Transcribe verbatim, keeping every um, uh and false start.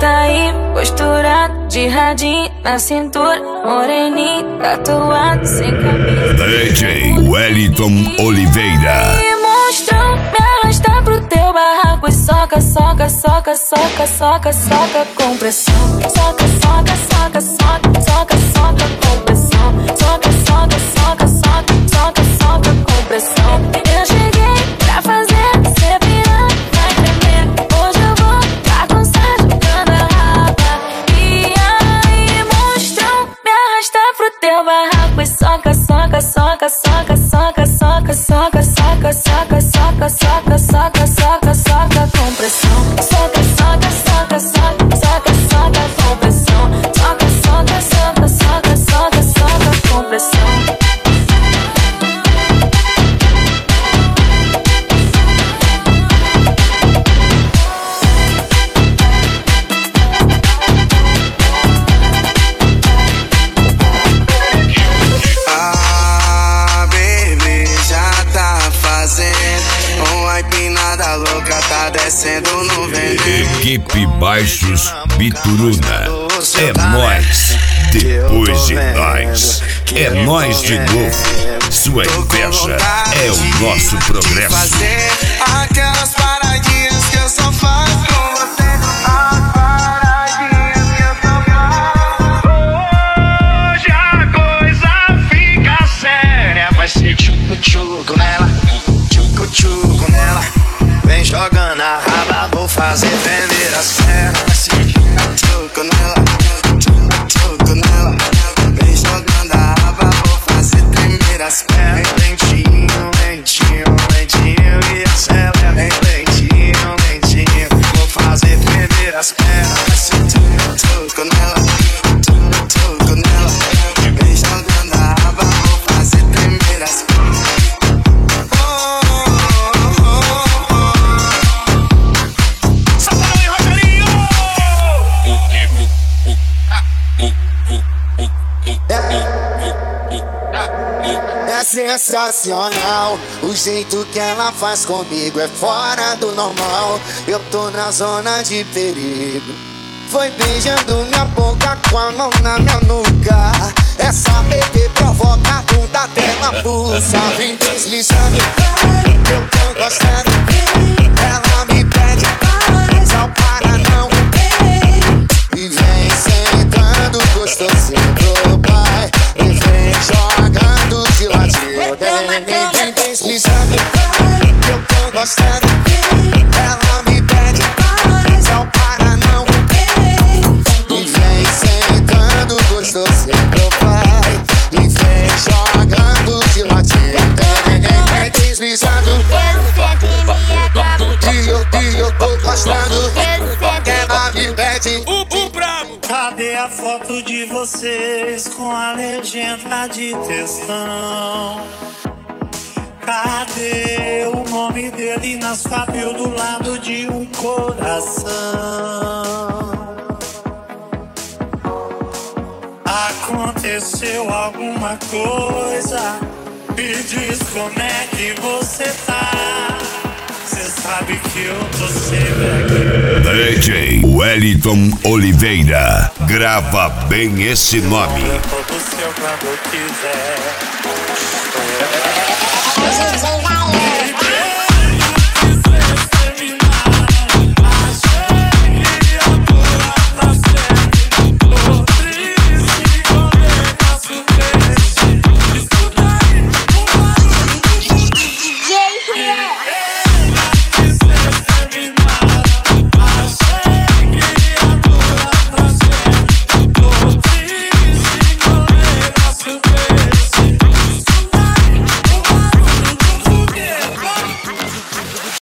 tá aí, posturado, de radinho na cintura, moreninho, tatuado, sem camisa. D J Wellington Oliveira. E monstrão, me arrasta pro teu barraco e soca, soca, soca, soca, soca, soca com pressão. Soca, soca, soca, soca, soca, soca com pressão. Soca, soca, soca, soca, soca, soca com pressão. Eu cheguei pra fazer cê virar, vai tremer. Hoje eu vou bagunçar jogando a raba. E aí, monstrão, me arrasta pro teu barraco e soca, soca, soca, soca, soca, soca, soca, soca, soca, soca, soca, soca, soca, soca com pressão. Soca, soca, soca, soca, soca, soca com pressão. Soca, soca, soca, soca, soca, soca com pressão. Descendo no veneno. Equipe Baixos Bituruna. É nós, depois de nós. É nós de novo. Sua inveja é o nosso progresso. Fazer aquelas paradinhas que eu só faço com você. As paradinhas que eu só faço. Hoje a coisa fica séria. Vai ser tchucu-tchucu nela, tchucu-tchucu nela. Vem jogando a raba, vou fazer tremer as pernas. Tchucu nela, tchucu nela. Vem jogando a raba, vou fazer tremer as pernas. Lentinho, lentinho, lentinho e acelera. Lentinho, lentinho, vou fazer tremer as pernas. Tchucu nela, tchucu nela. Vem jogando a raba, vou fazer tremer as pernas. É sensacional, o jeito que ela faz comigo é fora do normal. Eu tô na zona de perigo. Foi beijando minha boca com a mão na minha nuca. Essa bebê provoca a bunda dela pulsa. Vem deslizando, eu tô gostando. Ela me pede, só para não. E vem sentando gostosinho pro pai. E vem jogando de ladinho. Vem deslizando, eu tô gostando. Ela me pede, só para não. E vem sentando gostosinho pro pai. E vem jogando de ladinho. Vem deslizando, que eu, que eu tô gostando. Ela me pede. Cadê a foto de vocês com a legenda de textão? Cadê o nome dele na sua bio do lado de um coração? Aconteceu alguma coisa? Me diz como é que você tá. Cê sabe que eu tô sempre aqui. D J Wellington Oliveira. Grava bem esse nome. Eu tô do seu quando quiser.